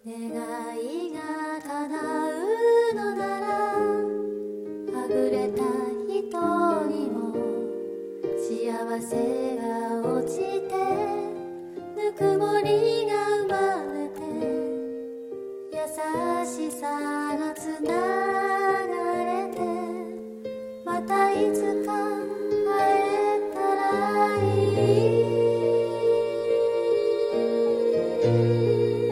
願いが叶うのならはぐれた人にも幸せが落ちてぬくもりが生まれて優しさがつながれてまたいつか会えたらいい